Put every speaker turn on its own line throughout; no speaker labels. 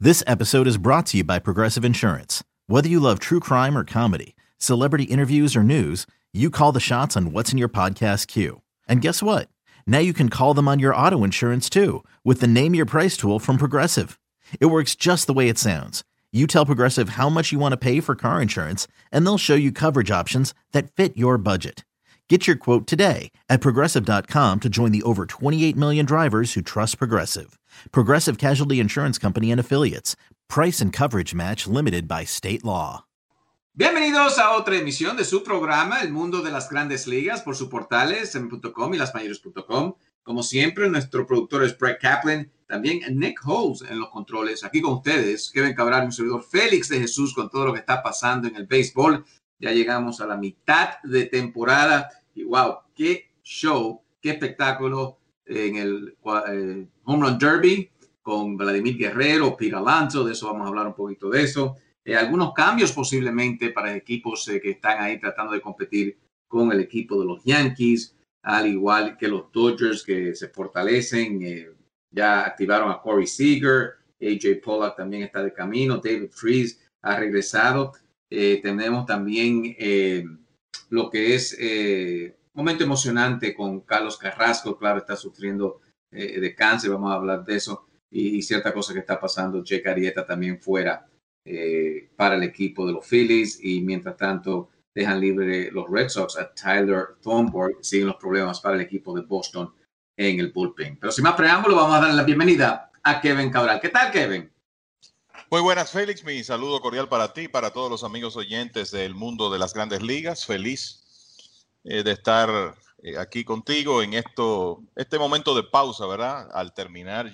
This episode is brought to you by Progressive Insurance. Whether you love true crime or comedy, celebrity interviews or news, you call the shots on what's in your podcast queue. And guess what? Now you can call them on your auto insurance too with the Name Your Price tool from Progressive. It works just the way it sounds. You tell Progressive how much you want to pay for car insurance, and they'll show you coverage options that fit your budget. Get your quote today at Progressive.com to join the over 28 million drivers who trust Progressive. Progressive Casualty Insurance Company and Affiliates. Price and coverage match limited by state law.
Bienvenidos a otra emisión de su programa El Mundo de las Grandes Ligas por sus portales en.com y lasmayores.com. Como siempre, nuestro productor es Brett Kaplan, también Nick Holmes en los controles. Aquí con ustedes, Kevin Cabral, un servidor Félix de Jesús con todo lo que está pasando en el béisbol. Ya llegamos a la mitad de temporada y wow, qué show, qué espectáculo en el Home Run Derby con Vladimir Guerrero, Pete Alonso. De eso vamos a hablar un poquito de eso. Algunos cambios posiblemente para equipos que están ahí tratando de competir con el equipo de los Yankees, al igual que los Dodgers que se fortalecen. Ya activaron a Corey Seager, AJ Pollock también está de camino, David Freese ha regresado. Tenemos también lo que es momento emocionante con Carlos Carrasco, claro, está sufriendo de cáncer, vamos a hablar de eso, y cierta cosa que está pasando. Jake Arrieta también fuera para el equipo de los Phillies, y mientras tanto dejan libre los Red Sox a Tyler Thornburg. Siguen los problemas para el equipo de Boston en el bullpen. Pero sin más preámbulo, vamos a darle la bienvenida a Kevin Cabral. ¿Qué tal, Kevin?
Muy buenas, Félix. Mi saludo cordial para ti y para todos los amigos oyentes del mundo de las grandes ligas. Feliz de estar aquí contigo en este momento de pausa, ¿verdad? Al terminar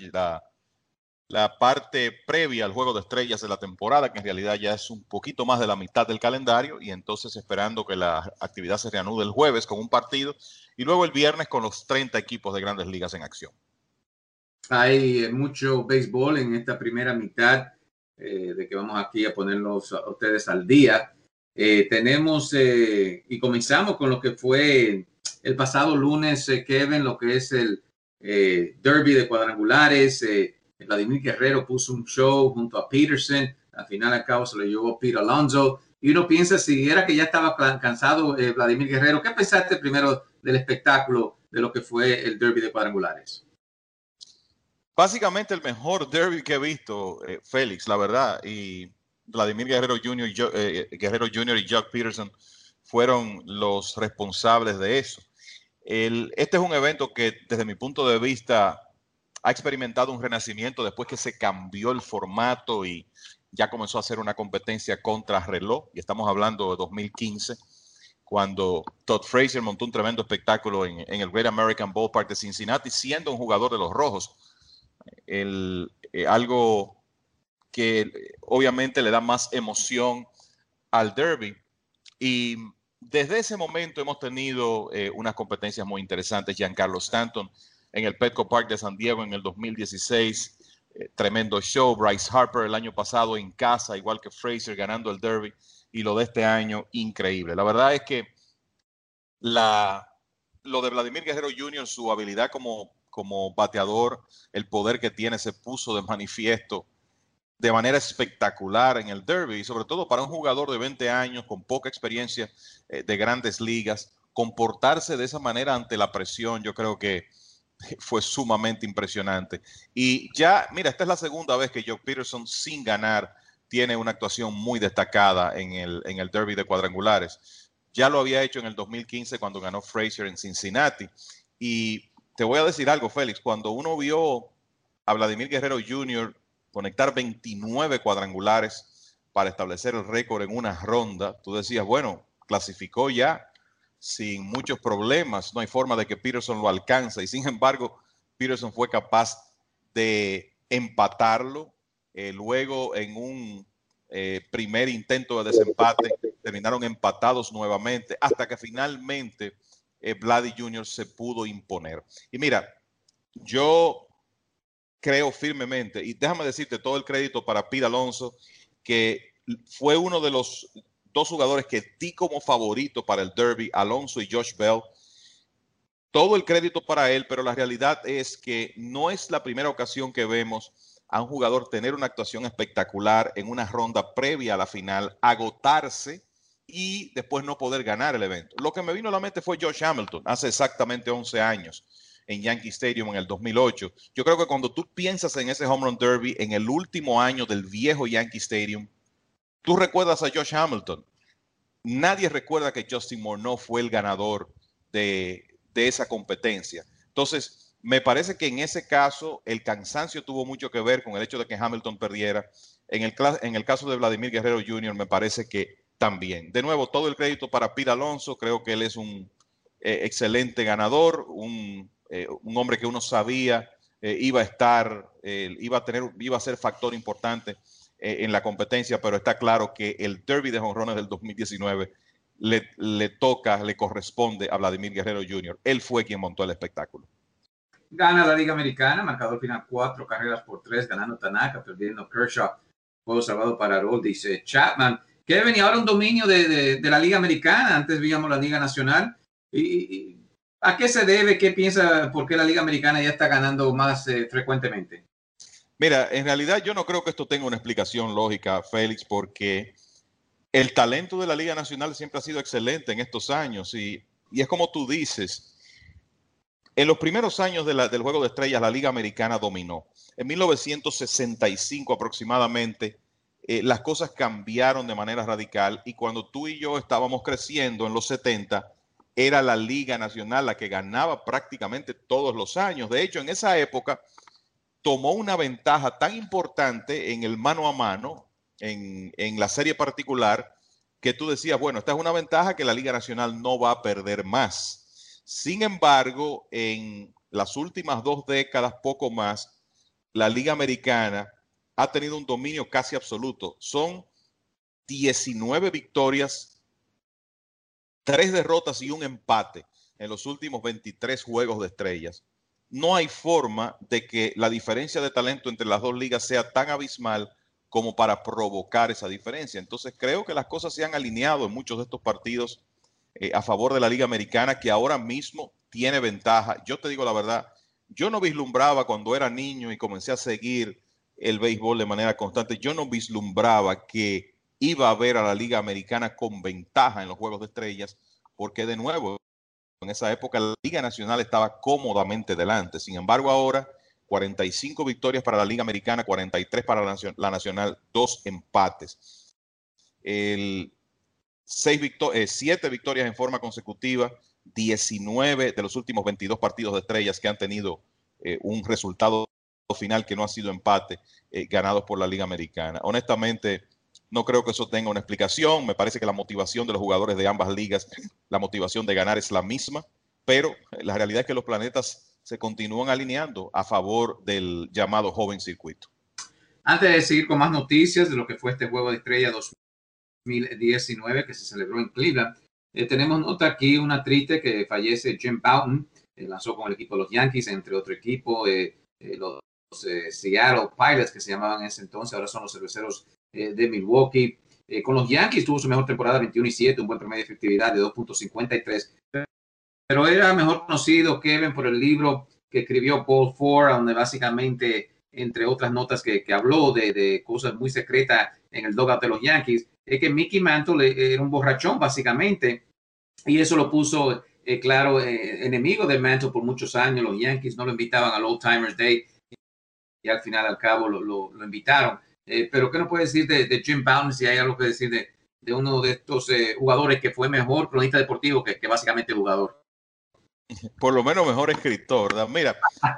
la parte previa al Juego de Estrellas de la temporada, que en realidad ya es un poquito más de la mitad del calendario, y entonces esperando que la actividad se reanude el jueves con un partido y luego el viernes con los 30 equipos de grandes ligas en acción.
Hay mucho béisbol en esta primera mitad de que vamos aquí a ponerlos a ustedes al día. Tenemos y comenzamos con lo que fue el pasado lunes, Kevin, lo que es el derby de cuadrangulares. Vladimir Guerrero puso un show junto a Peterson. Al final al cabo se lo llevó Pete Alonso. Y uno piensa, si era que ya estaba cansado Vladimir Guerrero, ¿qué pensaste primero del espectáculo de lo que fue el derby de cuadrangulares?
Básicamente el mejor derby que he visto, Félix, la verdad. Y Vladimir Guerrero Jr. y Jock Peterson fueron los responsables de eso. Este es un evento que desde mi punto de vista ha experimentado un renacimiento después que se cambió el formato y ya comenzó a hacer una competencia contra reloj. Y estamos hablando de 2015, cuando Todd Frazier montó un tremendo espectáculo en el Great American Ballpark de Cincinnati, siendo un jugador de los Rojos. Algo que obviamente le da más emoción al derby. Y desde ese momento hemos tenido unas competencias muy interesantes. Giancarlo Stanton en el Petco Park de San Diego en el 2016, tremendo show. Bryce Harper el año pasado en casa, igual que Frazier, ganando el derby. Y lo de este año, increíble. La verdad es que lo de Vladimir Guerrero Jr., su habilidad como bateador, el poder que tiene, se puso de manifiesto de manera espectacular en el derby, y sobre todo para un jugador de 20 años con poca experiencia de grandes ligas, comportarse de esa manera ante la presión, yo creo que fue sumamente impresionante. Y ya, mira, esta es la segunda vez que Jock Peterson, sin ganar, tiene una actuación muy destacada en el derby de cuadrangulares. Ya lo había hecho en el 2015 cuando ganó Frazier en Cincinnati. Y te voy a decir algo, Félix, cuando uno vio a Vladimir Guerrero Jr. conectar 29 cuadrangulares para establecer el récord en una ronda, tú decías, bueno, clasificó ya sin muchos problemas, no hay forma de que Peterson lo alcance, y sin embargo, Peterson fue capaz de empatarlo. Luego en un primer intento de desempate terminaron empatados nuevamente hasta que finalmente Vladdy Jr. se pudo imponer. Y mira, yo creo firmemente, y déjame decirte todo el crédito para Pete Alonso, que fue uno de los dos jugadores que di como favorito para el derby, Alonso y Josh Bell. Todo el crédito para él, pero la realidad es que no es la primera ocasión que vemos a un jugador tener una actuación espectacular en una ronda previa a la final, agotarse y después no poder ganar el evento. Lo que me vino a la mente fue Josh Hamilton hace exactamente 11 años en Yankee Stadium en el 2008. Yo creo que cuando tú piensas en ese Home Run Derby en el último año del viejo Yankee Stadium, tú recuerdas a Josh Hamilton. Nadie recuerda que Justin Morneau fue el ganador de esa competencia. Entonces, me parece que en ese caso el cansancio tuvo mucho que ver con el hecho de que Hamilton perdiera. En el caso de Vladimir Guerrero Jr. me parece que también. De nuevo, todo el crédito para Pete Alonso. Creo que él es un excelente ganador, un hombre que uno sabía iba a ser factor importante en la competencia, pero está claro que el Derby de jonrones del 2019 le corresponde a Vladimir Guerrero Jr. Él fue quien montó el espectáculo.
Gana la Liga Americana, marcador final 4-3, ganando Tanaka, perdiendo Kershaw, juego salvado para Aroldis, dice Chapman. Kevin, y ahora un dominio de la Liga Americana, antes veíamos la Liga Nacional. ¿Y a qué se debe? ¿Qué piensa? ¿Por qué la Liga Americana ya está ganando más frecuentemente?
Mira, en realidad yo no creo que esto tenga una explicación lógica, Félix, porque el talento de la Liga Nacional siempre ha sido excelente en estos años y es como tú dices, en los primeros años del Juego de Estrellas la Liga Americana dominó. En 1965 aproximadamente las cosas cambiaron de manera radical y cuando tú y yo estábamos creciendo en los 70 era la Liga Nacional la que ganaba prácticamente todos los años. De hecho, en esa época tomó una ventaja tan importante en el mano a mano, en la serie particular, que tú decías, bueno, esta es una ventaja que la Liga Nacional no va a perder más. Sin embargo, en las últimas 2 décadas, poco más, la Liga Americana ha tenido un dominio casi absoluto. Son 19 victorias, 3 derrotas y un empate en los últimos 23 juegos de estrellas. No hay forma de que la diferencia de talento entre las dos ligas sea tan abismal como para provocar esa diferencia. Entonces creo que las cosas se han alineado en muchos de estos partidos a favor de la Liga Americana, que ahora mismo tiene ventaja. Yo te digo la verdad, yo no vislumbraba cuando era niño y comencé a seguir el béisbol de manera constante, yo no vislumbraba que iba a ver a la Liga Americana con ventaja en los Juegos de Estrellas, porque de nuevo, en esa época la Liga Nacional estaba cómodamente delante. Sin embargo, ahora 45 victorias para la Liga Americana, 43 para la Nacional, 2 empates. 7 victorias en forma consecutiva, 19 de los últimos 22 partidos de estrellas que han tenido un resultado final que no ha sido empate, ganados por la Liga Americana. Honestamente, no creo que eso tenga una explicación. Me parece que la motivación de los jugadores de ambas ligas, la motivación de ganar es la misma, pero la realidad es que los planetas se continúan alineando a favor del llamado joven circuito.
Antes de seguir con más noticias de lo que fue este Juego de Estrella 2019 que se celebró en Cleveland, tenemos nota aquí una triste que fallece Jim Bouton, lanzó con el equipo de los Yankees, entre otro equipo, los Seattle Pilots, que se llamaban en ese entonces, ahora son los Cerveceros de Milwaukee. Con los Yankees tuvo su mejor temporada, 21-7, un buen promedio de efectividad de 2.53, pero era mejor conocido, Kevin, por el libro que escribió Paul Ford, donde básicamente, entre otras notas que habló de cosas muy secretas en el dugout de los Yankees, es que Mickey Mantle era un borrachón, básicamente, y eso lo puso claro, enemigo de Mantle por muchos años. Los Yankees no lo invitaban al Old Timers Day y al final, al cabo, lo invitaron. Pero ¿qué nos puede decir de Jim Bouton? Si hay algo que decir de uno de estos jugadores que fue mejor cronista deportivo que básicamente jugador.
Por lo menos mejor escritor, ¿verdad? Mira,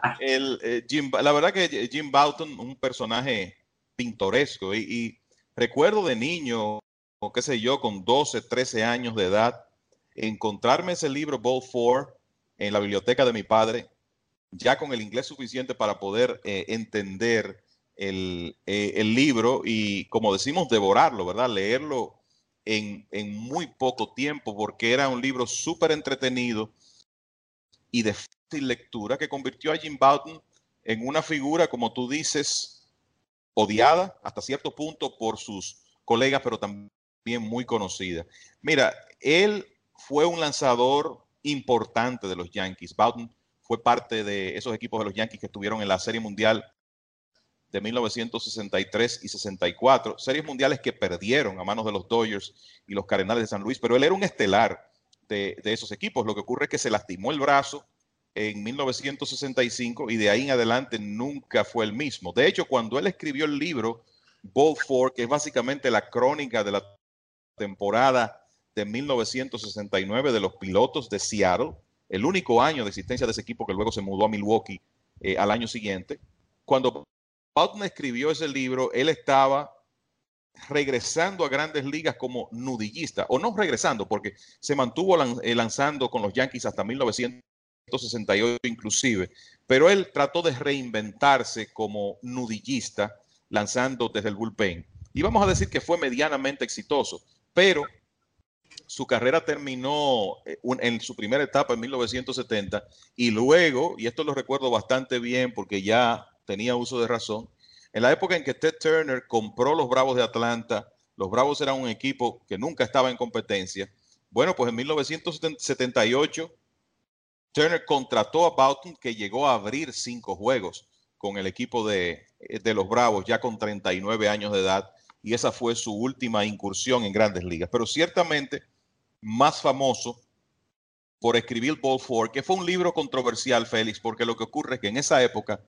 la verdad que Jim Bouton, un personaje pintoresco, y recuerdo de niño, o qué sé yo, con 12, 13 años de edad, encontrarme ese libro Ball 4 en la biblioteca de mi padre, ya con el inglés suficiente para poder entender el libro y, como decimos, devorarlo, ¿verdad? Leerlo en muy poco tiempo, porque era un libro súper entretenido y de fácil lectura que convirtió a Jim Bouton en una figura, como tú dices, odiada hasta cierto punto por sus colegas, pero también muy conocida. Mira, él fue un lanzador importante de los Yankees. Bouton fue parte de esos equipos de los Yankees que estuvieron en la Serie Mundial de 1963 y 64, series mundiales que perdieron a manos de los Dodgers y los Cardenales de San Luis, pero él era un estelar de esos equipos. Lo que ocurre es que se lastimó el brazo en 1965 y de ahí en adelante nunca fue el mismo. De hecho, cuando él escribió el libro Ball 4, que es básicamente la crónica de la temporada de 1969 de los Pilotos de Seattle, el único año de existencia de ese equipo que luego se mudó a Milwaukee al año siguiente, cuando Bouton escribió ese libro, él estaba regresando a Grandes Ligas como nudillista, o no regresando, porque se mantuvo lanzando con los Yankees hasta 1968 inclusive, pero él trató de reinventarse como nudillista, lanzando desde el bullpen. Y vamos a decir que fue medianamente exitoso, pero su carrera terminó en su primera etapa en 1970 y luego, y esto lo recuerdo bastante bien porque ya tenía uso de razón, en la época en que Ted Turner compró los Bravos de Atlanta, los Bravos eran un equipo que nunca estaba en competencia. Bueno, pues en 1978 Turner contrató a Bouton, que llegó a abrir 5 juegos con el equipo de los Bravos ya con 39 años de edad, y esa fue su última incursión en Grandes Ligas. Pero ciertamente más famoso por escribir Ball 4, que fue un libro controversial, Félix, porque lo que ocurre es que en esa época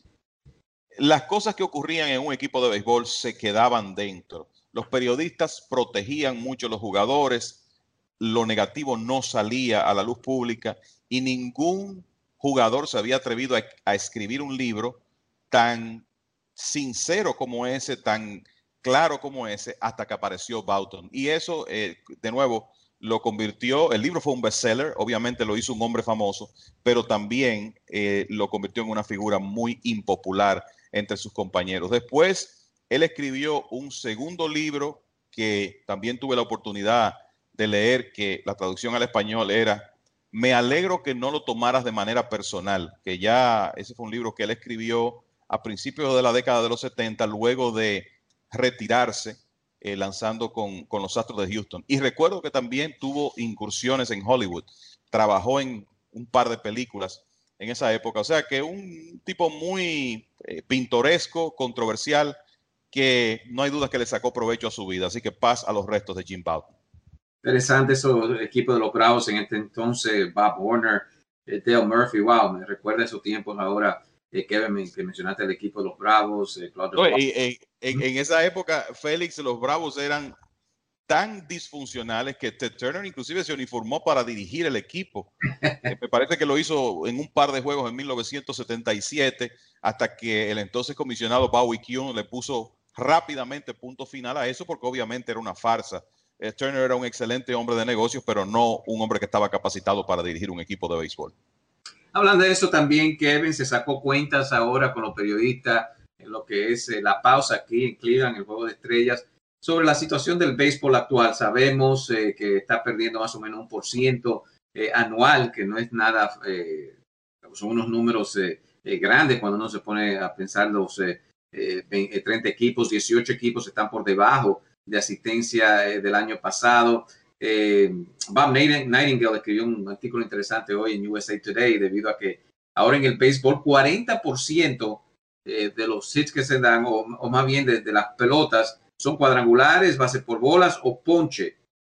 las cosas que ocurrían en un equipo de béisbol se quedaban dentro. Los periodistas protegían mucho a los jugadores, lo negativo no salía a la luz pública y ningún jugador se había atrevido a escribir un libro tan sincero como ese, tan claro como ese, hasta que apareció Bouton. Y eso, de nuevo, lo convirtió, el libro fue un bestseller, obviamente lo hizo un hombre famoso, pero también lo convirtió en una figura muy impopular entre sus compañeros. Después, él escribió un segundo libro que también tuve la oportunidad de leer, que la traducción al español era Me alegro que no lo tomaras de manera personal, que ya ese fue un libro que él escribió a principios de la década de los 70, luego de retirarse lanzando con los Astros de Houston. Y recuerdo que también tuvo incursiones en Hollywood, trabajó en un par de películas en esa época, o sea que un tipo muy pintoresco, controversial, que no hay duda que le sacó provecho a su vida, así que paz a los restos de Jim Bouton.
Interesante eso, el equipo de los Bravos en este entonces, Bob Warner, Dale Murphy, wow, me recuerda esos tiempos ahora, Kevin, que mencionaste el equipo de los Bravos.
No, en esa época, Félix, los Bravos eran tan disfuncionales que Ted Turner inclusive se uniformó para dirigir el equipo. Me parece que lo hizo en un par de juegos en 1977, hasta que el entonces comisionado Bowie Kuhn le puso rápidamente punto final a eso, porque obviamente era una farsa. Turner era un excelente hombre de negocios, pero no un hombre que estaba capacitado para dirigir un equipo de béisbol.
Hablando de eso también, Kevin se sacó cuentas ahora con los periodistas en lo que es la pausa aquí en Cleveland, el Juego de Estrellas, sobre la situación del béisbol actual. Sabemos que está perdiendo más o menos 1% anual, que no es nada, son unos números grandes cuando uno se pone a pensar los 30 equipos, 18 equipos están por debajo de asistencia del año pasado. Bob Nightingale escribió un artículo interesante hoy en USA Today debido a que ahora en el béisbol 40% de los hits que se dan, o más bien de las pelotas, son cuadrangulares, bases por bolas o ponche.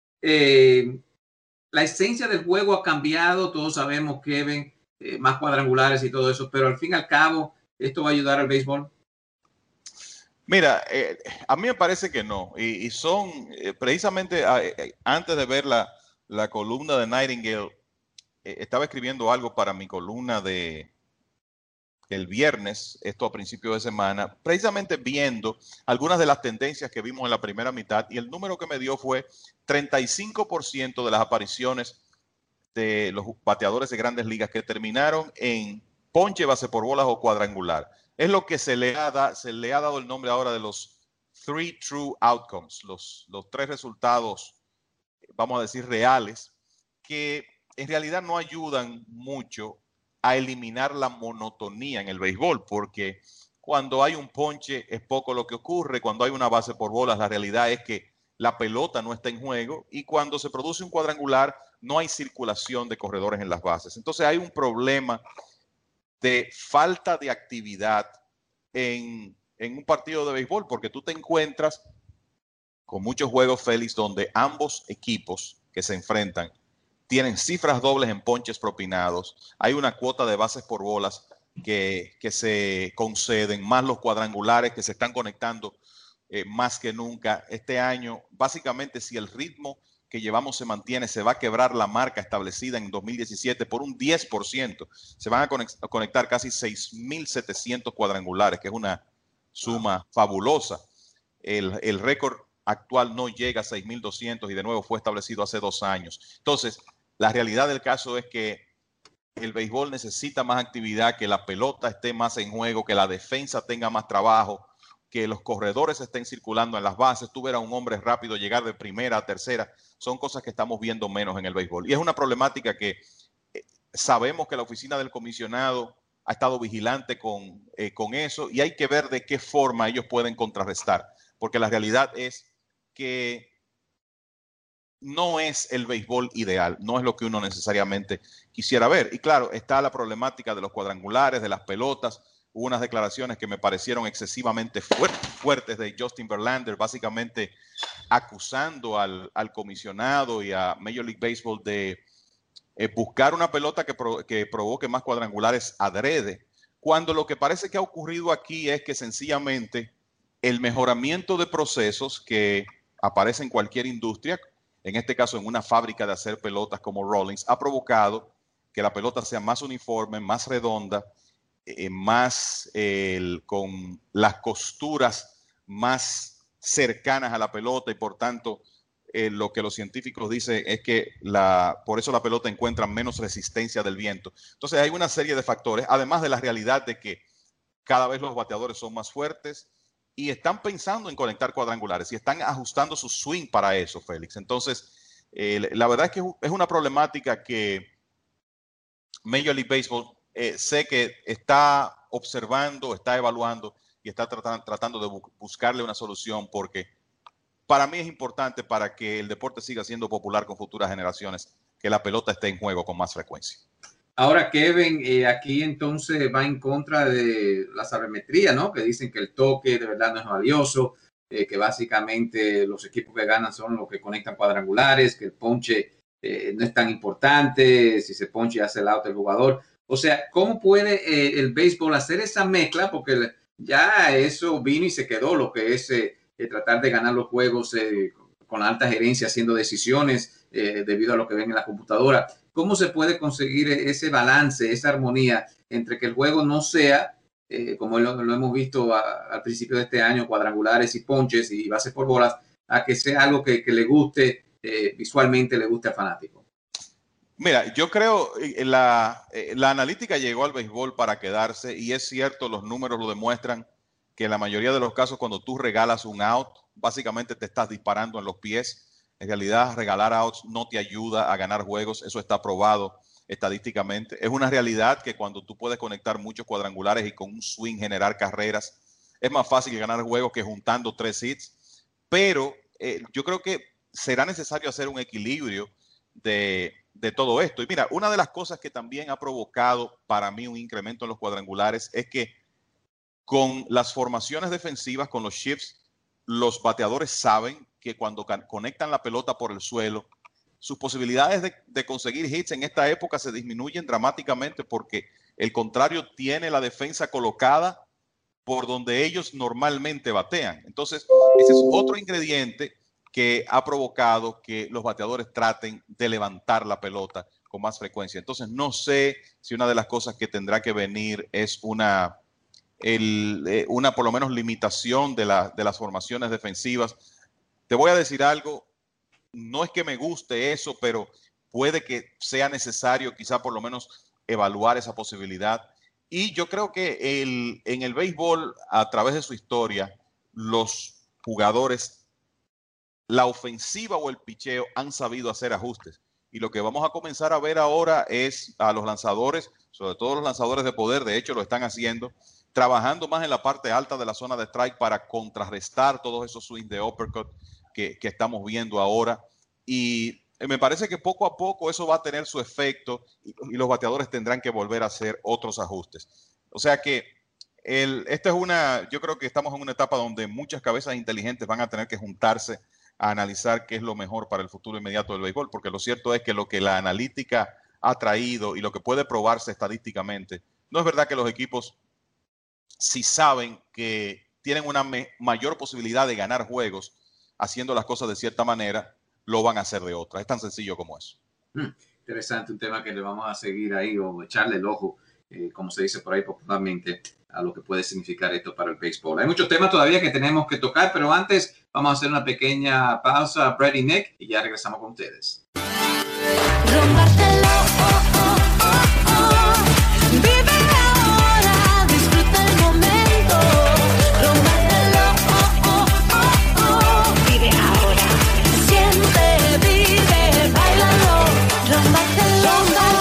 La esencia del juego ha cambiado, todos sabemos, Kevin, más cuadrangulares y todo eso, pero al fin y al cabo, ¿esto va a ayudar al béisbol?
Mira, a mí me parece que no. Y son, precisamente antes de ver la columna de Nightingale, estaba escribiendo algo para mi columna el viernes, esto a principios de semana, precisamente viendo algunas de las tendencias que vimos en la primera mitad, y el número que me dio fue 35% de las apariciones de los bateadores de Grandes Ligas que terminaron en ponche, base por bolas o cuadrangular. Es lo que se le ha dado el nombre ahora de los 3 true outcomes, los 3 resultados, vamos a decir, reales, que en realidad no ayudan mucho a eliminar la monotonía en el béisbol, porque cuando hay un ponche es poco lo que ocurre, cuando hay una base por bolas la realidad es que la pelota no está en juego, y cuando se produce un cuadrangular no hay circulación de corredores en las bases. Entonces hay un problema de falta de actividad en en un partido de béisbol, porque tú te encuentras con muchos juegos, Félix, donde ambos equipos que se enfrentan tienen cifras dobles en ponches propinados, hay una cuota de bases por bolas que se conceden, más los cuadrangulares que se están conectando más que nunca. Este año, básicamente, si el ritmo que llevamos se mantiene, se va a quebrar la marca establecida en 2017 por un 10%. Se van a conectar casi 6.700 cuadrangulares, que es una suma fabulosa. El récord actual no llega a 6.200 y de nuevo fue establecido hace 2 años. Entonces, la realidad del caso es que el béisbol necesita más actividad, que la pelota esté más en juego, que la defensa tenga más trabajo, que los corredores estén circulando en las bases, tú ver a un hombre rápido llegar de primera a tercera, son cosas que estamos viendo menos en el béisbol. Y es una problemática que sabemos que la oficina del comisionado ha estado vigilante con eso, y hay que ver de qué forma ellos pueden contrarrestar, porque la realidad es que no es el béisbol ideal, no es lo que uno necesariamente quisiera ver. Y claro, está la problemática de los cuadrangulares, de las pelotas. Hubo unas declaraciones que me parecieron excesivamente fuertes de Justin Verlander, básicamente acusando al comisionado y a Major League Baseball de buscar una pelota que provoque más cuadrangulares adrede, cuando lo que parece que ha ocurrido aquí es que sencillamente el mejoramiento de procesos que aparece en cualquier industria, en este caso en una fábrica de hacer pelotas como Rawlings, ha provocado que la pelota sea más uniforme, más redonda, con las costuras más cercanas a la pelota, y por tanto lo que los científicos dicen es que por eso la pelota encuentra menos resistencia del viento. Entonces hay una serie de factores, además de la realidad de que cada vez los bateadores son más fuertes y están pensando en conectar cuadrangulares y están ajustando su swing para eso, Félix. Entonces, la verdad es que es una problemática que Major League Baseball sé que está observando, está evaluando y está tratando de buscarle una solución, porque para mí es importante, para que el deporte siga siendo popular con futuras generaciones, que la pelota esté en juego con más frecuencia.
Ahora, Kevin, aquí entonces va en contra de la sabermetría, ¿no? Que dicen que el toque de verdad no es valioso, que básicamente los equipos que ganan son los que conectan cuadrangulares, que el ponche no es tan importante, si se ponche hace el out el jugador. O sea, ¿cómo puede el béisbol hacer esa mezcla? Porque ya eso vino y se quedó, lo que es tratar de ganar los juegos con la alta gerencia haciendo decisiones debido a lo que ven en la computadora. ¿Cómo se puede conseguir ese balance, esa armonía entre que el juego no sea, como lo hemos visto al principio de este año, cuadrangulares y ponches y bases por bolas, a que sea algo que le guste, visualmente le guste al fanático?
Mira, yo creo la analítica llegó al béisbol para quedarse, y es cierto, los números lo demuestran, que en la mayoría de los casos cuando tú regalas un out, básicamente te estás disparando en los pies. En realidad, regalar outs no te ayuda a ganar juegos, eso está probado estadísticamente. Es una realidad que cuando tú puedes conectar muchos cuadrangulares y con un swing generar carreras, es más fácil ganar juegos que juntando 3 hits, pero yo creo que será necesario hacer un equilibrio de todo esto. Y mira, una de las cosas que también ha provocado para mí un incremento en los cuadrangulares es que con las formaciones defensivas, con los shifts, los bateadores saben que cuando conectan la pelota por el suelo, sus posibilidades de conseguir hits en esta época se disminuyen dramáticamente, porque el contrario tiene la defensa colocada por donde ellos normalmente batean. Entonces, ese es otro ingrediente que ha provocado que los bateadores traten de levantar la pelota con más frecuencia. Entonces, no sé si una de las cosas que tendrá que venir es una por lo menos limitación de las formaciones defensivas. Te voy a decir algo, no es que me guste eso, pero puede que sea necesario quizá por lo menos evaluar esa posibilidad. Y yo creo que en el béisbol, a través de su historia, los jugadores, la ofensiva o el picheo, han sabido hacer ajustes. Y lo que vamos a comenzar a ver ahora es a los lanzadores, sobre todo los lanzadores de poder, de hecho lo están haciendo, trabajando más en la parte alta de la zona de strike para contrarrestar todos esos swings de uppercut que estamos viendo ahora. Y me parece que poco a poco eso va a tener su efecto, y los bateadores tendrán que volver a hacer otros ajustes. O sea que Yo creo que estamos en una etapa donde muchas cabezas inteligentes van a tener que juntarse a analizar qué es lo mejor para el futuro inmediato del béisbol, porque lo cierto es que lo que la analítica ha traído y lo que puede probarse estadísticamente, no es verdad que los equipos, si saben que tienen una mayor posibilidad de ganar juegos haciendo las cosas de cierta manera, lo van a hacer de otra. Es tan sencillo como eso.
Interesante, un tema que le vamos a seguir ahí o echarle el ojo, como se dice por ahí popularmente, a lo que puede significar esto para el béisbol. Hay muchos temas todavía que tenemos que tocar, pero antes vamos a hacer una pequeña pausa, Brett y Nick, y ya regresamos con ustedes.
Vive ahora, disfruta el momento. Vive ahora, siente, vive, bailalo. Rómbatelo.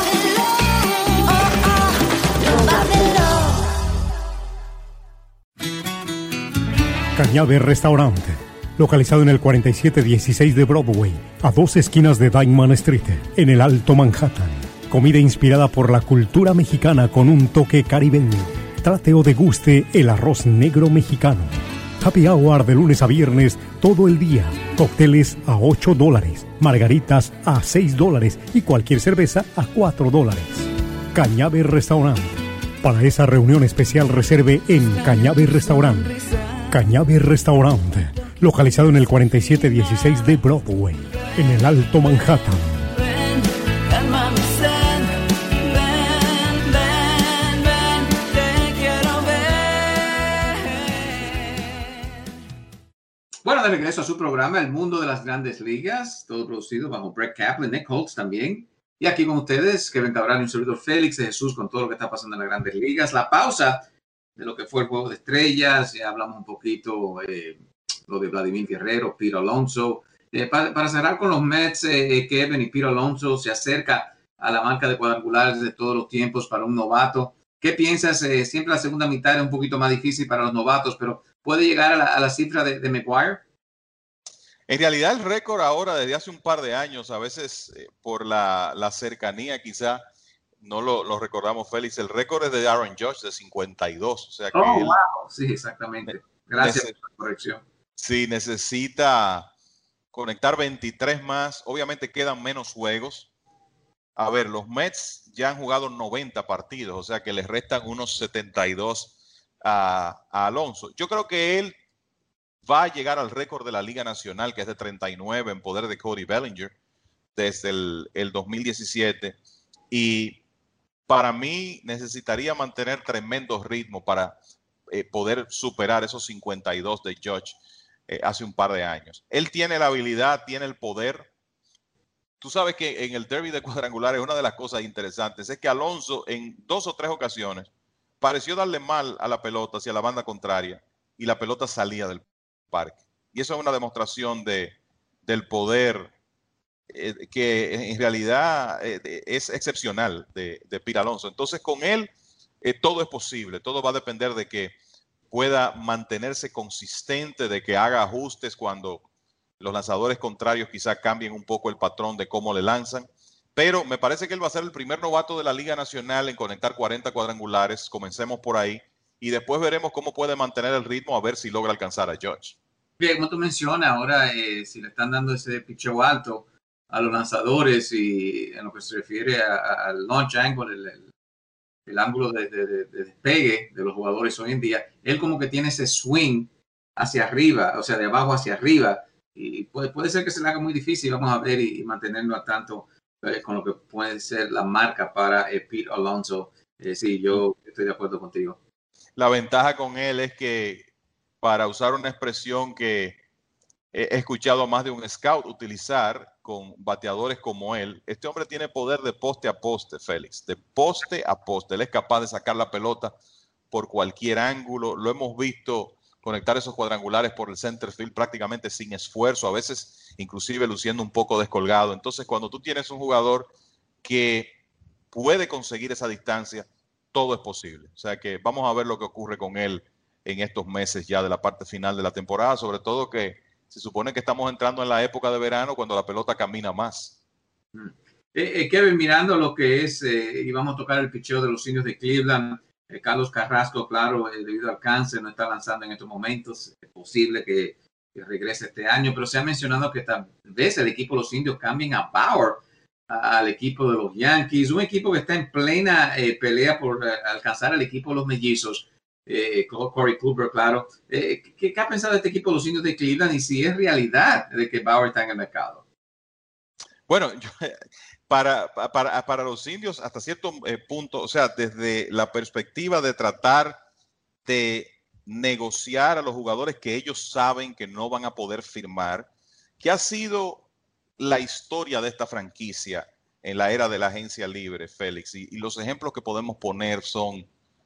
Cañabe Restaurante, localizado en el 4716 de Broadway, a 2 esquinas de Dyckman Street, en el Alto Manhattan. Comida inspirada por la cultura mexicana con un toque caribeño. Trate o deguste el arroz negro mexicano. Happy hour de lunes a viernes todo el día. Cócteles a $8, margaritas a $6 y cualquier cerveza a $4. Cañabe Restaurant. Para esa reunión especial reserve en Cañabe Restaurant. Cañabe Restaurant, localizado en el 4716 de Broadway, en el Alto Manhattan.
Bueno, de regreso a su programa, El Mundo de las Grandes Ligas, todo producido bajo Brett Kaplan, Nick Holtz también. Y aquí con ustedes, Kevin Cabral y un servidor Félix de Jesús con todo lo que está pasando en las Grandes Ligas. La pausa de lo que fue el Juego de Estrellas, ya hablamos un poquito lo de Vladimir Guerrero, Pete Alonso. Para cerrar con los Mets, Kevin y Pete Alonso se acerca a la marca de cuadrangulares de todos los tiempos para un novato. ¿Qué piensas? Siempre la segunda mitad es un poquito más difícil para los novatos, pero ¿puede llegar a la cifra de McGwire?
En realidad el récord ahora desde hace un par de años, a veces por la cercanía quizá, no lo recordamos, Félix, el récord es de Aaron Judge de 52. O sea que
wow. Sí, exactamente. Gracias por la corrección.
Sí, necesita conectar 23 más. Obviamente quedan menos juegos. A ver, los Mets ya han jugado 90 partidos, o sea que les restan unos 72 a Alonso. Yo creo que él va a llegar al récord de la Liga Nacional, que es de 39 en poder de Cody Bellinger desde el 2017. Y para mí necesitaría mantener tremendo ritmo para poder superar esos 52 de Judge hace un par de años. Él tiene la habilidad, tiene el poder. Tú sabes que en el derby de cuadrangulares una de las cosas interesantes es que Alonso en 2 o 3 ocasiones pareció darle mal a la pelota hacia la banda contraria y la pelota salía del parque. Y eso es una demostración del poder que en realidad es excepcional de Pete Alonso. Entonces con él todo es posible, todo va a depender de que pueda mantenerse consistente, de que haga ajustes cuando los lanzadores contrarios quizá cambien un poco el patrón de cómo le lanzan, pero me parece que él va a ser el primer novato de la Liga Nacional en conectar 40 cuadrangulares. Comencemos por ahí y después veremos cómo puede mantener el ritmo, a ver si logra alcanzar a Judge.
Bien, como tú mencionas, ahora si le están dando ese picheo alto a los lanzadores y en lo que se refiere al launch angle, el ángulo de despegue de los jugadores hoy en día, él como que tiene ese swing hacia arriba, o sea, de abajo hacia arriba, y puede ser que se le haga muy difícil, vamos a ver, y mantenerlo al tanto con lo que puede ser la marca para Pete Alonso. Sí, yo estoy de acuerdo contigo.
La ventaja con él es que, para usar una expresión que he escuchado a más de un scout utilizar con bateadores como él, este hombre tiene poder de poste a poste, Félix, de poste a poste. Él es capaz de sacar la pelota por cualquier ángulo. Lo hemos visto conectar esos cuadrangulares por el center field prácticamente sin esfuerzo, a veces inclusive luciendo un poco descolgado. Entonces, cuando tú tienes un jugador que puede conseguir esa distancia, todo es posible. O sea que vamos a ver lo que ocurre con él en estos meses ya de la parte final de la temporada, sobre todo que se supone que estamos entrando en la época de verano cuando la pelota camina más.
Kevin, mirando lo que es, y vamos a tocar el picheo de los Indios de Cleveland, Carlos Carrasco, claro, debido al cáncer, no está lanzando en estos momentos. Es posible que regrese este año, pero se ha mencionado que tal vez el equipo de los Indios cambien a Bauer al equipo de los Yankees, un equipo que está en plena pelea por alcanzar al equipo de los Mellizos. Corey Kluber, claro. ¿Qué ha pensado este equipo de los Indios de Cleveland y si es realidad de que Bauer está en el mercado?
Bueno, para los Indios, hasta cierto punto, o sea, desde la perspectiva de tratar de negociar a los jugadores que ellos saben que no van a poder firmar, que ha sido la historia de esta franquicia en la era de la agencia libre, Félix, y los ejemplos que podemos poner son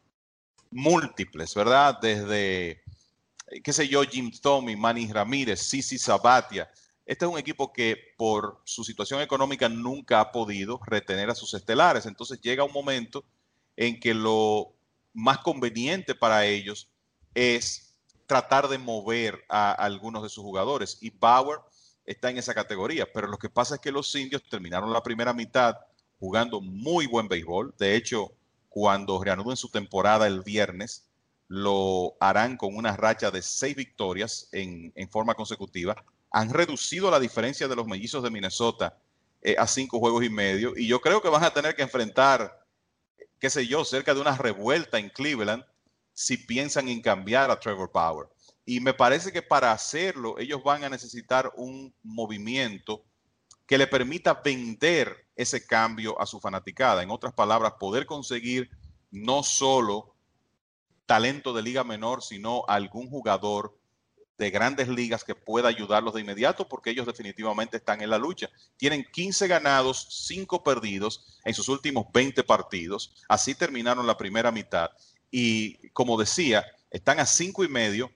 múltiples, ¿verdad? Desde, qué sé yo, Jim Thome, Manny Ramírez, CC Sabathia. Este es un equipo que por su situación económica nunca ha podido retener a sus estelares. Entonces llega un momento en que lo más conveniente para ellos es tratar de mover a algunos de sus jugadores. Y Bauer está en esa categoría. Pero lo que pasa es que los Indios terminaron la primera mitad jugando muy buen béisbol. De hecho, cuando reanuden su temporada el viernes, lo harán con una racha de 6 victorias en forma consecutiva. Han reducido la diferencia de los Mellizos de Minnesota a 5 juegos y medio. Y yo creo que van a tener que enfrentar, qué sé yo, cerca de una revuelta en Cleveland si piensan en cambiar a Trevor Bauer. Y me parece que para hacerlo ellos van a necesitar un movimiento que le permita vender ese cambio a su fanaticada. En otras palabras, poder conseguir no solo talento de liga menor, sino algún jugador de grandes ligas que pueda ayudarlos de inmediato, porque ellos definitivamente están en la lucha. Tienen 15 ganados, 5 perdidos en sus últimos 20 partidos. Así terminaron la primera mitad. Y como decía, están a 5 y medio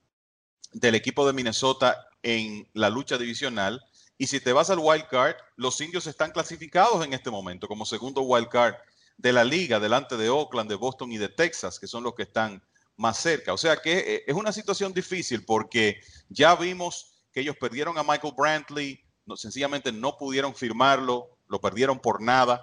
del equipo de Minnesota en la lucha divisional. Y si te vas al wild card, los Indios están clasificados en este momento como segundo wild card de la liga, delante de Oakland, de Boston y de Texas, que son los que están más cerca. O sea que es una situación difícil porque ya vimos que ellos perdieron a Michael Brantley, sencillamente no pudieron firmarlo, lo perdieron por nada.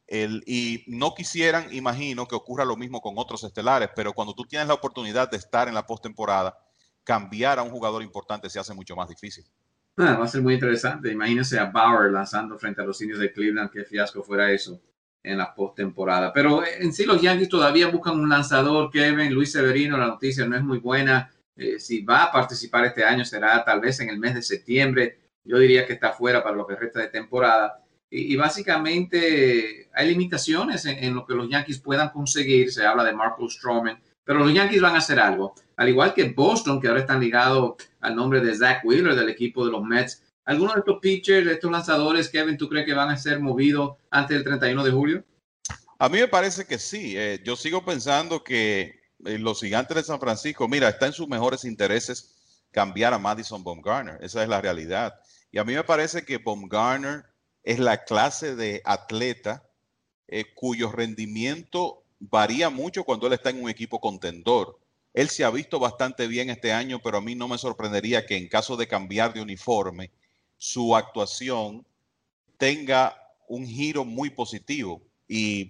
Y no quisieran, imagino, que ocurra lo mismo con otros estelares, pero cuando tú tienes la oportunidad de estar en la postemporada, cambiar a un jugador importante se hace mucho más difícil.
Va a ser muy interesante. Imagínense a Bauer lanzando frente a los Indios de Cleveland. Qué fiasco fuera eso en la postemporada. Pero en sí los Yankees todavía buscan un lanzador. Kevin, Luis Severino, la noticia no es muy buena. Si va a participar este año será tal vez en el mes de septiembre. Yo diría que está fuera para lo que resta de temporada. Y básicamente hay limitaciones en lo que los Yankees puedan conseguir. Se habla de Marcus Stroman. Pero los Yankees van a hacer algo. Al igual que Boston, que ahora están ligados al nombre de Zach Wheeler del equipo de los Mets. ¿Algunos de estos pitchers, de estos lanzadores, Kevin, tú crees que van a ser movidos antes del 31 de julio?
A mí me parece que sí. Yo sigo pensando que los Gigantes de San Francisco, mira, está en sus mejores intereses cambiar a Madison Bumgarner. Esa es la realidad. Y a mí me parece que Bumgarner es la clase de atleta cuyo rendimiento varía mucho cuando él está en un equipo contendor. Él se ha visto bastante bien este año, pero a mí no me sorprendería que en caso de cambiar de uniforme, su actuación tenga un giro muy positivo. Y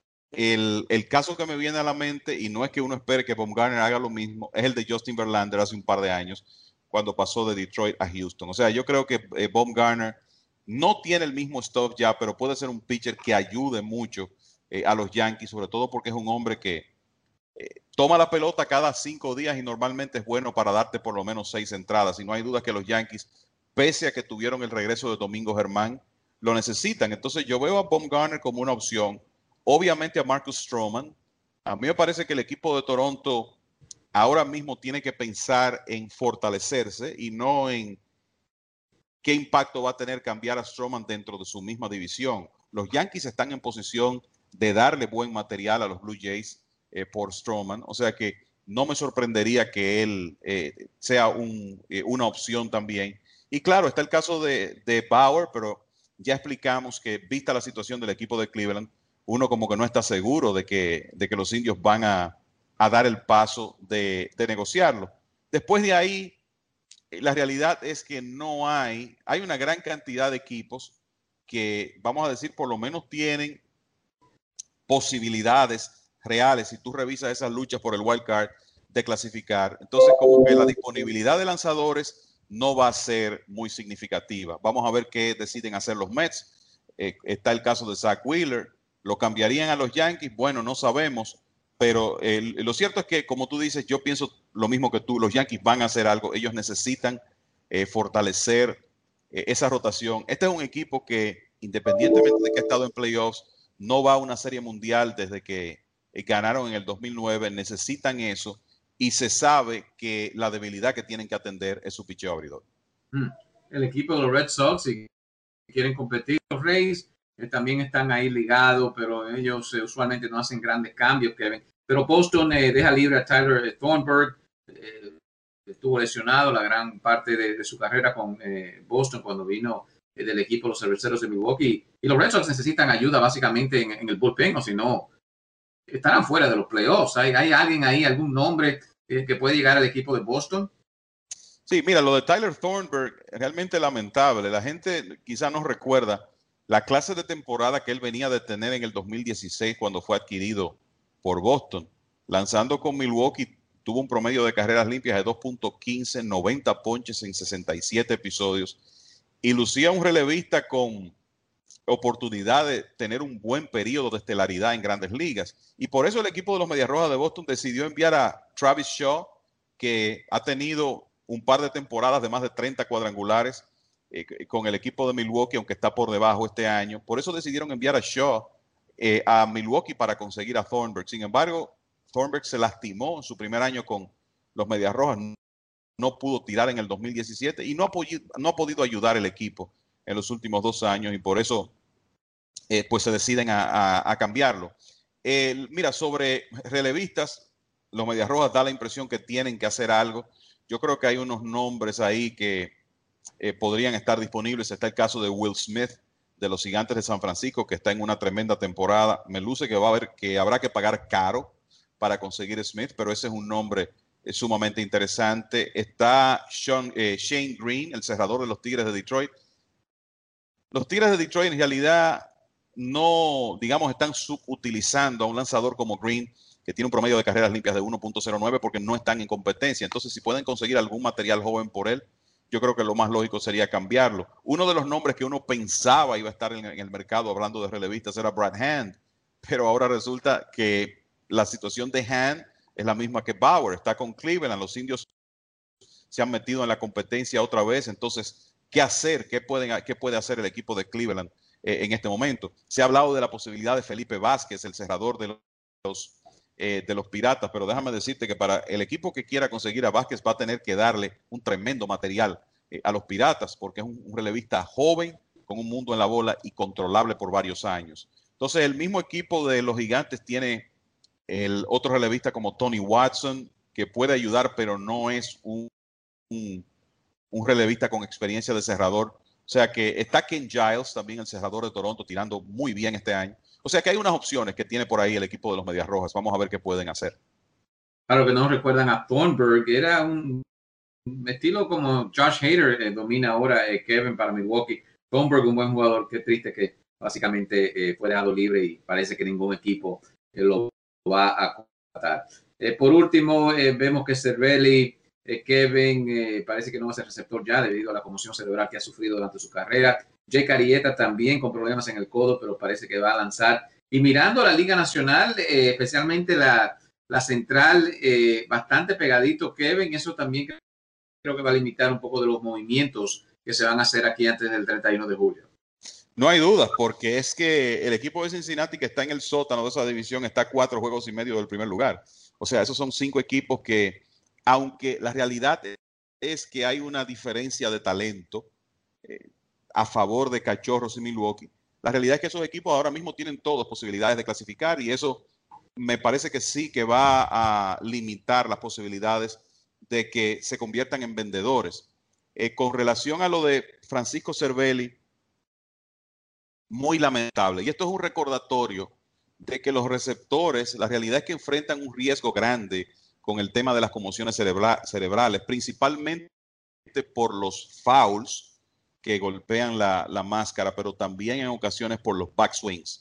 el caso que me viene a la mente, y no es que uno espere que Bumgarner haga lo mismo, es el de Justin Verlander hace un par de años, cuando pasó de Detroit a Houston. O sea, yo creo que Bumgarner no tiene el mismo stuff ya, pero puede ser un pitcher que ayude mucho a los Yankees, sobre todo porque es un hombre que toma la pelota cada 5 días y normalmente es bueno para darte por lo menos 6 entradas. Y no hay duda que los Yankees, pese a que tuvieron el regreso de Domingo Germán, lo necesitan. Entonces yo veo a Bumgarner como una opción. Obviamente a Marcus Stroman. A mí me parece que el equipo de Toronto ahora mismo tiene que pensar en fortalecerse y no en qué impacto va a tener cambiar a Stroman dentro de su misma división. Los Yankees están en posición de darle buen material a los Blue Jays por Stroman, o sea que no me sorprendería que él sea una opción también. Y claro, está el caso de Bauer, pero ya explicamos que vista la situación del equipo de Cleveland, uno como que no está seguro de que los Indios van a dar el paso de negociarlo. Después de ahí, la realidad es que no hay una gran cantidad de equipos que, vamos a decir, por lo menos tienen posibilidades reales, si tú revisas esas luchas por el wild card, de clasificar. Entonces, como que la disponibilidad de lanzadores no va a ser muy significativa. Vamos a ver qué deciden hacer los Mets. Está el caso de Zach Wheeler. ¿Lo cambiarían a los Yankees? Bueno, no sabemos. Pero lo cierto es que, como tú dices, yo pienso lo mismo que tú. Los Yankees van a hacer algo. Ellos necesitan fortalecer esa rotación. Este es un equipo que, independientemente de que ha estado en playoffs, no va a una serie mundial desde que ganaron en el 2009. Necesitan eso. Y se sabe que la debilidad que tienen que atender es su picheo abridor.
El equipo de los Red Sox, si quieren competir, los Rays también están ahí ligados, pero ellos usualmente no hacen grandes cambios, Kevin. Pero Boston deja libre a Tyler Thornburg. Estuvo lesionado la gran parte de su carrera con Boston cuando vino del equipo de los Cerveceros de Milwaukee. Y los Red Sox necesitan ayuda básicamente en el bullpen, o si no, estarán fuera de los playoffs. ¿Hay alguien ahí, algún nombre que puede llegar al equipo de Boston?
Sí, mira, lo de Tyler Thornburg, realmente lamentable. La gente quizá no recuerda la clase de temporada que él venía de tener en el 2016 cuando fue adquirido por Boston. Lanzando con Milwaukee, tuvo un promedio de carreras limpias de 2.15, 90 ponches en 67 episodios. Y lucía un relevista con oportunidad de tener un buen periodo de estelaridad en grandes ligas. Y por eso el equipo de los Medias Rojas de Boston decidió enviar a Travis Shaw, que ha tenido un par de temporadas de más de 30 cuadrangulares con el equipo de Milwaukee, aunque está por debajo este año. Por eso decidieron enviar a Shaw a Milwaukee para conseguir a Thornburg. Sin embargo, Thornburg se lastimó en su primer año con los Medias Rojas. No pudo tirar en el 2017 y no ha podido ayudar el equipo en los últimos 2 años, y por eso pues se deciden a cambiarlo. Mira, sobre relevistas, los Medias Rojas da la impresión que tienen que hacer algo. Yo creo que hay unos nombres ahí que podrían estar disponibles. Está el caso de Will Smith de los Gigantes de San Francisco, que está en una tremenda temporada. Me luce que habrá que pagar caro para conseguir Smith, pero ese es un nombre sumamente interesante. Está Shane Green, el cerrador de los Tigres de Detroit. Los Tigres de Detroit en realidad no, digamos, están subutilizando a un lanzador como Green, que tiene un promedio de carreras limpias de 1.09 porque no están en competencia. Entonces, si pueden conseguir algún material joven por él, yo creo que lo más lógico sería cambiarlo. Uno de los nombres que uno pensaba iba a estar en el mercado, hablando de relevistas, era Brad Hand, pero ahora resulta que la situación de Hand es la misma que Bauer. Está con Cleveland, los indios se han metido en la competencia otra vez. Entonces, ¿qué hacer? ¿Qué puede hacer el equipo de Cleveland en este momento? Se ha hablado de la posibilidad de Felipe Vázquez, el cerrador de los Piratas, pero déjame decirte que para el equipo que quiera conseguir a Vázquez va a tener que darle un tremendo material a los Piratas, porque es un relevista joven, con un mundo en la bola y controlable por varios años. Entonces, el mismo equipo de los Gigantes tiene el otro relevista como Tony Watson, que puede ayudar, pero no es un relevista con experiencia de cerrador. O sea que está Ken Giles, también el cerrador de Toronto, tirando muy bien este año. O sea que hay unas opciones que tiene por ahí el equipo de los Medias Rojas. Vamos a ver qué pueden hacer.
Claro que no recuerdan a Thornburg, era un estilo como Josh Hader domina ahora Kevin para Milwaukee. Thornburg, un buen jugador. Qué triste que básicamente fue dejado libre y parece que ningún equipo lo va a contratar. Por último, vemos que Cervelli, Kevin, parece que no va a ser receptor ya debido a la conmoción cerebral que ha sufrido durante su carrera. Jake Arrieta también con problemas en el codo, pero parece que va a lanzar. Y mirando la Liga Nacional, especialmente la central, bastante pegadito, Kevin, eso también creo que va a limitar un poco de los movimientos que se van a hacer aquí antes del 31 de julio.
No hay dudas, porque es que el equipo de Cincinnati, que está en el sótano de esa división, está a 4 juegos y medio del primer lugar. O sea, esos son 5 equipos que, aunque la realidad es que hay una diferencia de talento a favor de Cachorros y Milwaukee, la realidad es que esos equipos ahora mismo tienen todas posibilidades de clasificar, y eso me parece que sí que va a limitar las posibilidades de que se conviertan en vendedores. Con relación a lo de Francisco Cervelli, muy lamentable. Y esto es un recordatorio de que los receptores, la realidad es que enfrentan un riesgo grande con el tema de las conmociones cerebrales, principalmente por los fouls que golpean la máscara, pero también en ocasiones por los backswings.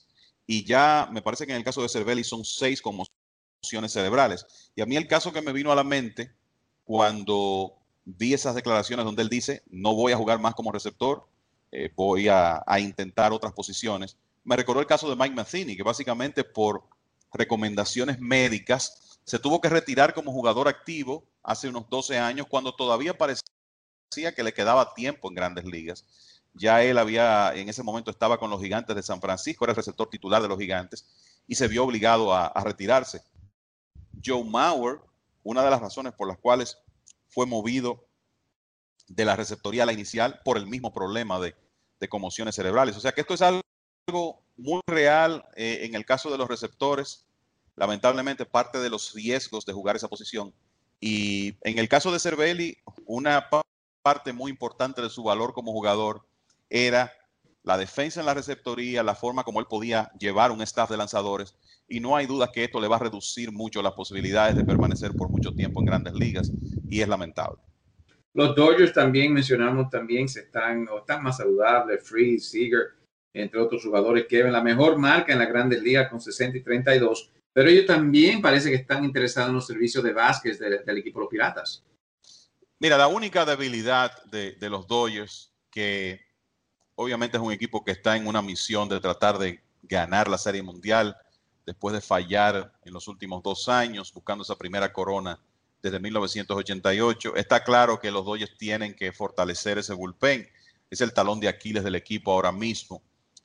y ya me parece que en el caso de Cervelli son 6 conmociones cerebrales. Y a mí el caso que me vino a la mente cuando vi esas declaraciones donde él dice, no voy a jugar más como receptor, voy a intentar otras posiciones, me recordó el caso de Mike Matheny, que básicamente por recomendaciones médicas se tuvo que retirar como jugador activo hace unos 12 años, cuando todavía parecía que le quedaba tiempo en Grandes Ligas. Ya él en ese momento estaba con los Gigantes de San Francisco, era el receptor titular de los Gigantes, y se vio obligado a retirarse. Joe Mauer, una de las razones por las cuales fue movido de la receptoría a la inicial por el mismo problema de conmociones cerebrales. O sea que esto es algo muy real en el caso de los receptores, lamentablemente parte de los riesgos de jugar esa posición. Y en el caso de Cervelli, una parte muy importante de su valor como jugador era la defensa en la receptoría, la forma como él podía llevar un staff de lanzadores, y no hay duda que esto le va a reducir mucho las posibilidades de permanecer por mucho tiempo en Grandes Ligas, y es lamentable.
Los Dodgers también mencionamos, también están más saludables, Freese, Seager, entre otros jugadores que ven la mejor marca en la Grandes Ligas con 60-32, pero ellos también parece que están interesados en los servicios de Vázquez del equipo de los Piratas.
Mira, la única debilidad de los Dodgers, que obviamente es un equipo que está en una misión de tratar de ganar la Serie Mundial después de fallar en los últimos 2 años, buscando esa primera corona desde 1988. Está claro que los Dodgers tienen que fortalecer ese bullpen. Es el talón de Aquiles del equipo ahora mismo.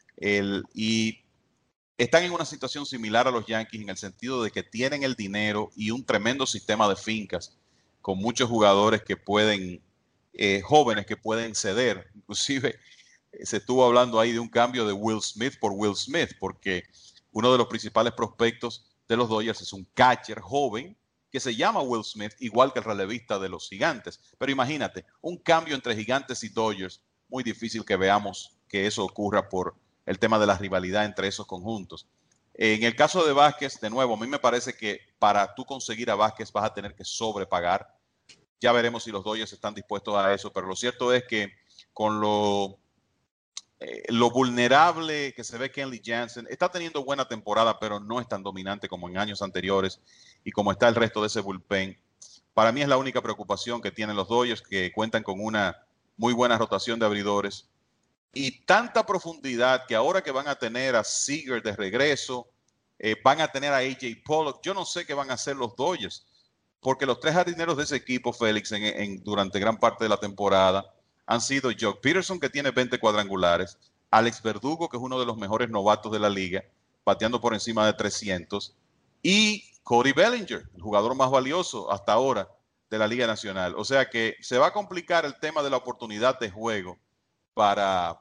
Y están en una situación similar a los Yankees en el sentido de que tienen el dinero y un tremendo sistema de fincas con muchos jugadores que pueden, jóvenes que pueden ceder. Inclusive se estuvo hablando ahí de un cambio de Will Smith por Will Smith, porque uno de los principales prospectos de los Dodgers es un catcher joven que se llama Will Smith, igual que el relevista de los Gigantes. Pero imagínate, un cambio entre Gigantes y Dodgers, muy difícil que veamos que eso ocurra por el tema de la rivalidad entre esos conjuntos. En el caso de Vázquez, de nuevo, a mí me parece que para tú conseguir a Vázquez vas a tener que sobrepagar. Ya veremos si los Dodgers están dispuestos a eso, pero lo cierto es que con lo vulnerable que se ve Kenley Jansen, está teniendo buena temporada, pero no es tan dominante como en años anteriores y como está el resto de ese bullpen. Para mí es la única preocupación que tienen los Dodgers, que cuentan con una muy buena rotación de abridores y tanta profundidad que ahora que van a tener a Seager de regreso, van a tener a A.J. Pollock. Yo no sé qué van a hacer los Dodgers, porque los 3 jardineros de ese equipo, Félix, durante gran parte de la temporada han sido Jock Peterson, que tiene 20 cuadrangulares, Alex Verdugo, que es uno de los mejores novatos de la liga, bateando por encima de 300, y Cody Bellinger, el jugador más valioso hasta ahora de la Liga Nacional. O sea que se va a complicar el tema de la oportunidad de juego para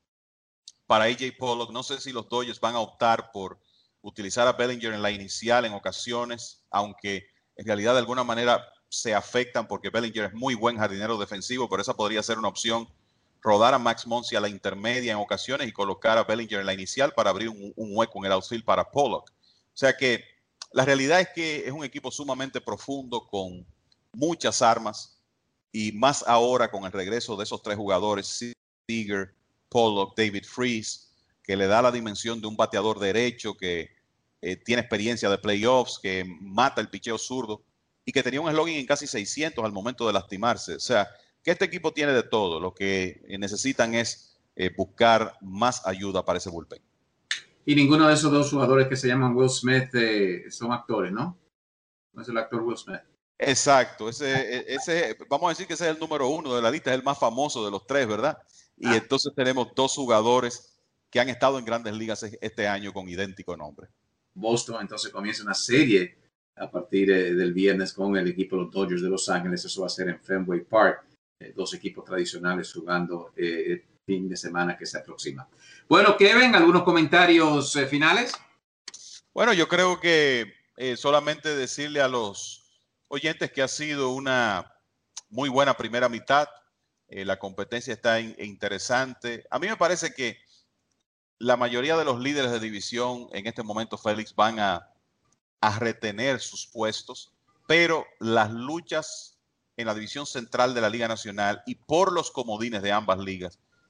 A.J. Pollock. No sé si los Dodgers van a optar por utilizar a Bellinger en la inicial en ocasiones, aunque en realidad de alguna manera se afectan porque Bellinger es muy buen jardinero defensivo, pero esa podría ser una opción, rodar a Max Muncy a la intermedia en ocasiones y colocar a Bellinger en la inicial para abrir un hueco en el outfield para Pollock. O sea que la realidad es que es un equipo sumamente profundo con muchas armas y más ahora con el regreso de esos 3 jugadores, Seager, Pollock, David Freese, que le da la dimensión de un bateador derecho que tiene experiencia de playoffs, que mata el picheo zurdo y que tenía un slogan en casi 600 al momento de lastimarse. O sea, que este equipo tiene de todo. Lo que necesitan es buscar más ayuda para ese bullpen.
Y ninguno de esos 2 jugadores que se llaman Will Smith son actores, ¿no? No es el actor Will Smith.
Exacto. Ese, vamos a decir que ese es el número 1 de la lista, es el más famoso de los 3, ¿verdad? Y entonces tenemos 2 jugadores que han estado en Grandes Ligas este año con idéntico nombre.
Boston entonces comienza una serie a partir del viernes con el equipo de los Dodgers de Los Ángeles. Eso va a ser en Fenway Park. 2 equipos tradicionales jugando el fin de semana que se aproxima. Bueno, Kevin, ¿algunos comentarios finales?
Bueno, yo creo que solamente decirle a los oyentes que ha sido una muy buena primera mitad. La competencia está interesante. A mí me parece que la mayoría de los líderes de división en este momento, Félix, van a retener sus puestos, pero las luchas en la división central de la Liga Nacional y por los comodines de ambas ligas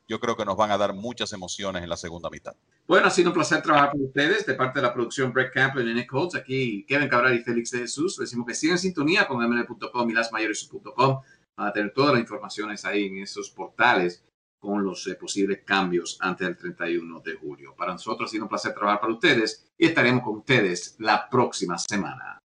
yo creo que nos van a dar muchas emociones en la segunda mitad.
Bueno, ha sido un placer trabajar con ustedes de parte de la producción Brett Kaplan y Nick Holtz. Aquí Kevin Cabral y Félix de Jesús. Les decimos que sigan en sintonía con MLB.com y lasmayores.com. Van a tener todas las informaciones ahí en esos portales con los posibles cambios antes del 31 de julio. Para nosotros ha sido un placer trabajar para ustedes y estaremos con ustedes la próxima semana.